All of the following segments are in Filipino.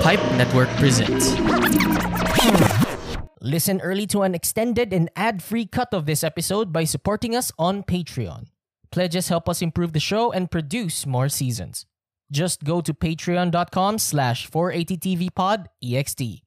Hype Network presents. Listen early to an extended and ad-free cut of this episode by supporting us on Patreon. Pledges help us improve the show and produce more seasons. Just go to patreon.com/480tvpod.ext.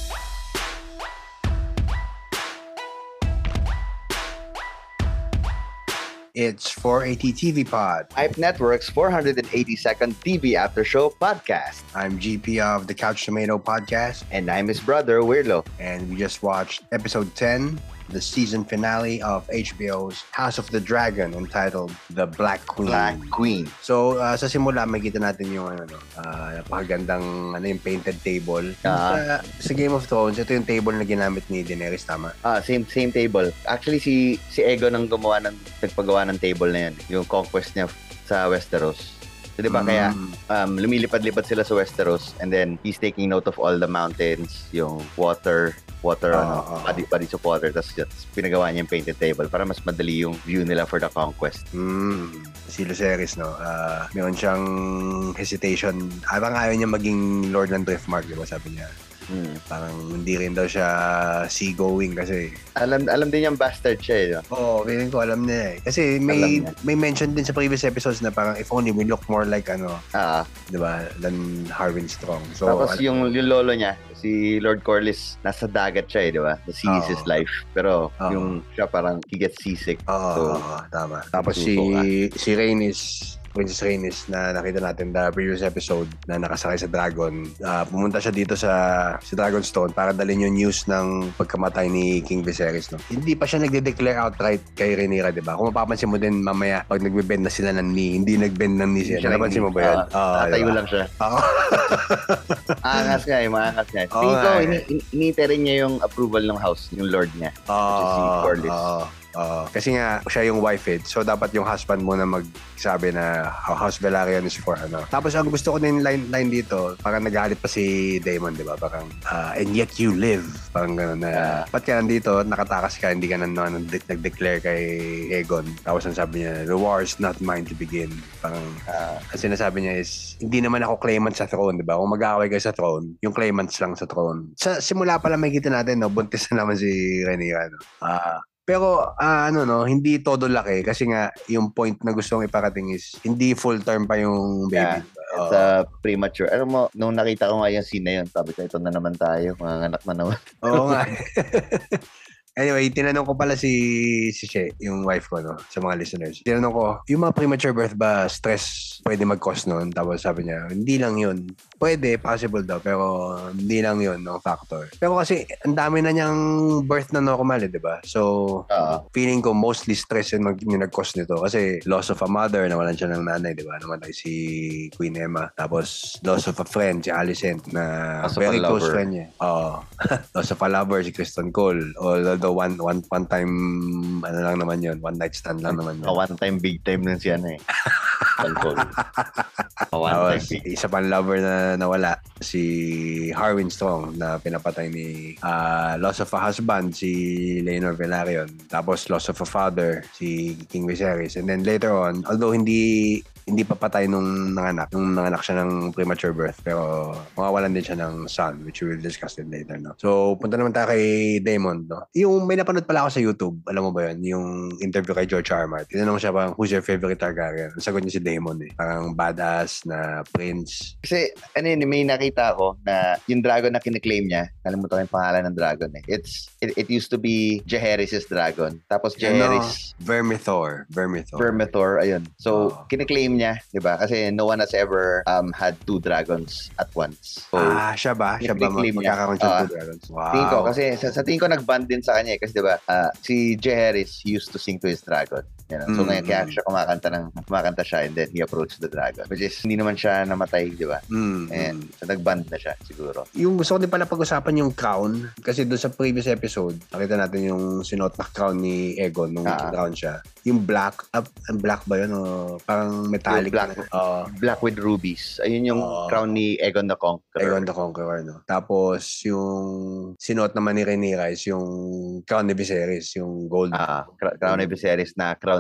It's 480 TV Pod. Hype Network's 482nd TV After Show podcast. I'm GP of the Couch Tomato podcast. And I'm his brother, Weirlo. And we just watched episode 10, the season finale of HBO's House of the Dragon, entitled The Black Queen. Black Queen. So, sa simula, makita natin yung napakagandang yung painted table. Sa Game of Thrones, ito yung table na ginamit ni Daenerys, tama? Same table. Actually, si Aegon ang nagpagawa ng table na yan. Yung conquest niya sa Westeros. So, di ba kaya lumilipad-lipad sila sa Westeros and then he's taking note of all the mountains, yung water, bodies of water, tapos pinagawa niya yung painted table para mas madali yung view nila for the conquest. Si Lucerys, no? Meron siyang hesitation. Parang ayaw niya maging Lord ng Driftmark, di ba? Sabi niya. Parang hindi rin daw siya seagoing kasi alam din yung bastard siya Oo, feeling ko alam niya kasi may mention din sa previous episodes na parang if only we look more like diba, than Harwin Strong. So tapos yung lolo niya si Lord Corlys nasa dagat siya diba, the sea is his life, pero yung siya parang he gets seasick. Tama. Tapos si Rhaenys, Princess Rhaenys na nakita natin the previous episode na nakasakay sa dragon, pumunta siya dito sa Dragonstone para dalhin yung news ng pagkamatay ni King Viserys, no? Hindi pa siya nagde-declare outright kay Rhaenyra, diba? Kung mapapansin mo din mamaya pag nagbe-bend na sila ng knee, hindi nag-bend ng knee siya. Napansin mo ba yun? Tatayo lang siya. Angas nga Tingin ko, inintay rin niya yung approval ng house, yung lord niya, which is si Corlys. Kasi nga siya yung wife so dapat yung husband mo na magsabi na House Velaryon is for ano. Tapos ang gusto ko din line dito, parang nagalit pa si Daemon, di ba? Parang and yet you live, parang gano'n na ba't ka nandito, nakatakas ka, hindi ka nag-declare kay Aegon. Tapos ang sabi niya, the war is not mine to begin. Parang ang sinasabi niya is hindi naman ako claimant sa throne, di ba? Kung mag-aaway kayo sa throne, yung claimants lang sa throne. Sa simula pa lang makikita natin, no, buntis na naman si Rhaenyra, no? Pero hindi todo laki kasi nga yung point na gusto kong iparating is hindi full term pa yung baby. It's premature. Alam mo, nung nakita ko nga yung scene na yun, sabi ko, ito na naman tayo, mga anak na naman. Oo nga. Anyway, tinanong ko pala si Che, yung wife ko, no, sa mga listeners. Tinanong ko, yung mga premature birth ba, stress pwede mag-cause nun? Tapos sabi niya, hindi lang yun. Pwede, possible daw, pero hindi lang yun, no, factor. Pero kasi, ang dami na niyang birth na normal, di ba? So, feeling ko mostly stress yung nag-cause nito. Kasi, loss of a mother, nawalan siya ng nanay, di ba? Namatay si Queen Emma. Tapos, loss of a friend, si Alicent, na very close friend niya. Loss of a lover, si Kristen Cole. Although one time lang naman yun, one night stand lang naman yun. One time big time nun siya na isa pang lover na nawala, si Harwin Strong, na pinapatay ni loss of a husband, si Laenor Velaryon. Tapos loss of a father, si King Viserys. And then later on, although hindi pa patay nung nanganak siya ng premature birth, pero mawawalan din siya ng son, which we will discuss it later, no? So, punta naman tayo kay Daemon, no? Yung may napanood pala ako sa YouTube, alam mo ba yun? Yung interview kay George R. R. Martin. Tinanong siya parang, who's your favorite Targaryen? Ang sagot niya si Daemon, Parang badass na prince. Kasi, may nakita ako na yung dragon na kiniklaim niya, nalimutan ko yung pangalan ng dragon, It used to be Jaehaerys' dragon. Tapos Jaehaerys... Vermithor, ayun. So, kiniklaim niya, 'di ba? Kasi no one has ever had two dragons at once. So, siya ba magkakaroon siya two dragons? Wow. Tingin ko kasi sa tingin ko nag-bond din sa kanya kasi 'di ba? Si Jaehaerys used to sing to his dragon. So ngayon kaya siya kumakanta siya and then he approached the dragon. Which is hindi naman siya namatay, 'di ba? And so nag-bond na siya siguro. Yung gusto ko din pala pag-usapan yung crown kasi doon sa previous episode, nakita natin yung sinuot na crown ni Aegon nung crown siya. Yung black ba yun o parang metallic? Black with rubies. Ayun yung crown ni Aegon the Conqueror. No? Tapos yung sinuot naman ni Rhaenyra is yung crown ni Viserys, yung gold. Crown ni Viserys na crown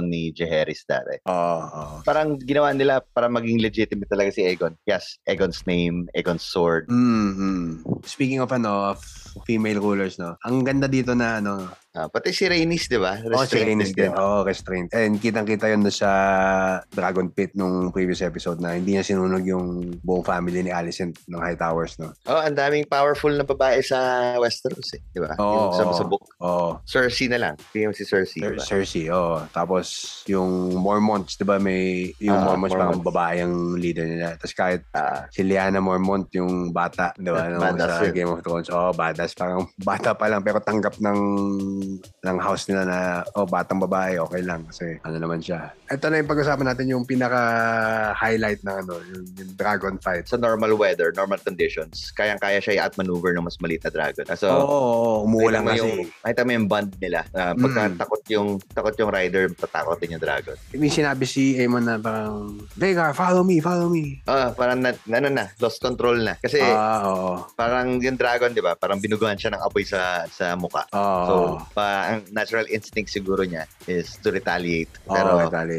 background ni Jaehaerys dati. Parang ginawa nila para maging legitimate talaga si Aegon. Yes, Aegon's name, Aegon's sword. Speaking of female rulers, no? Ang ganda dito na pati si Rhaenys, di ba? Si Rhaenys din. Restraint. And kitang-kita yun sa Dragon Pit nung previous episode na hindi niya sinunog yung buong family ni Alicent ng Hightowers, no? Ang daming powerful na babae sa Westeros, di ba? Yung sa book. Cersei na lang. Tingnan si Cersei, di ba? Cersei, Tapos yung Mormonts, di ba? May yung Mormonts parang babae ang leader nila. Tapos kahit si Lyanna Mormont, yung bata, di ba? Sa Game of Thrones. Badass. Parang bata pa lang pero tanggap ng house nila na batang babae, okay lang kasi naman siya. Ito na yung pag-usapan natin yung pinaka-highlight ng yung dragon fight. Sa normal weather, normal conditions, kayang-kaya siya i-outmaneuver ng mas maliit na dragon. So, umuulan kasi. Makita mo yung bond nila. Pagka takot yung rider, tatakot din yung dragon. May sinabi si Aemon na parang, Vhagar, follow me. Parang lost control na. Kasi parang yung dragon, di ba? Parang binuguhan siya ng apoy sa muka. So, ang natural instinct siguro niya is to retaliate. Pero,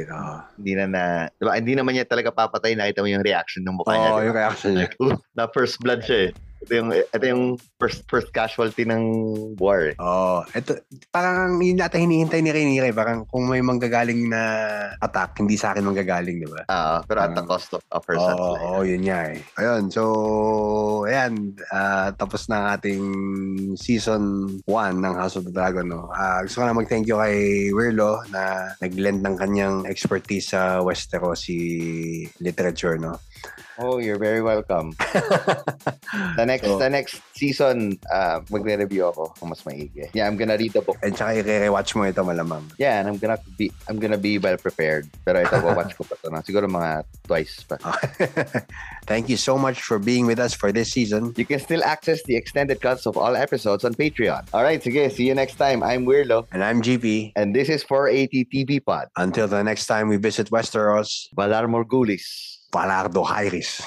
diba, hindi naman niya talaga papatay. Nakita mo yung reaction ng mukha niya. Yung reaction niya. Na first blood siya eh. Ito yung first casualty ng war. Ito, parang yun natin hinihintay ni Rhaenyra. Parang kung may manggagaling na attack, hindi sa akin manggagaling, di ba? Pero at the cost of her son's life. Yun nga eh. Ayun, so, ayan, tapos na ang ating season 1 ng House of the Dragon, no? Gusto ko na mag-thank you kay Wirlo na nag-lend ng kanyang expertise sa Westerosi literature, no? You're very welcome. The next season, magre-review ako kung mas maigi. Yeah, I'm gonna read the book. And saka i-rewatch mo ito malamang. Yeah, and I'm gonna be well prepared. Pero ito, watch ko pa ito. Siguro mga twice pa. Thank you so much for being with us for this season. You can still access the extended cuts of all episodes on Patreon. Alright, sige, see you next time. I'm Wirlo. And I'm GP. And this is 480 TV Pod. Until the next time we visit Westeros. Valar Morghulis. Valar Dohaeris.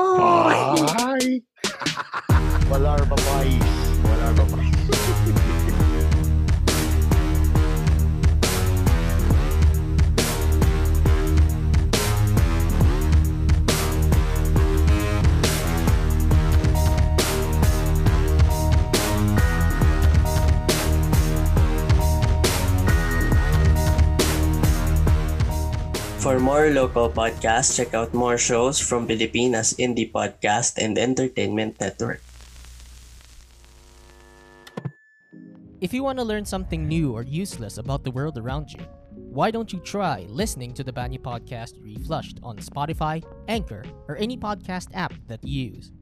Bye! Valar Babais. Valar Babais. For more local podcasts, check out more shows from Pilipinas Indie Podcast and Entertainment Network. If you want to learn something new or useless about the world around you, why don't you try listening to the Banyu Podcast Reflushed on Spotify, Anchor, or any podcast app that you use?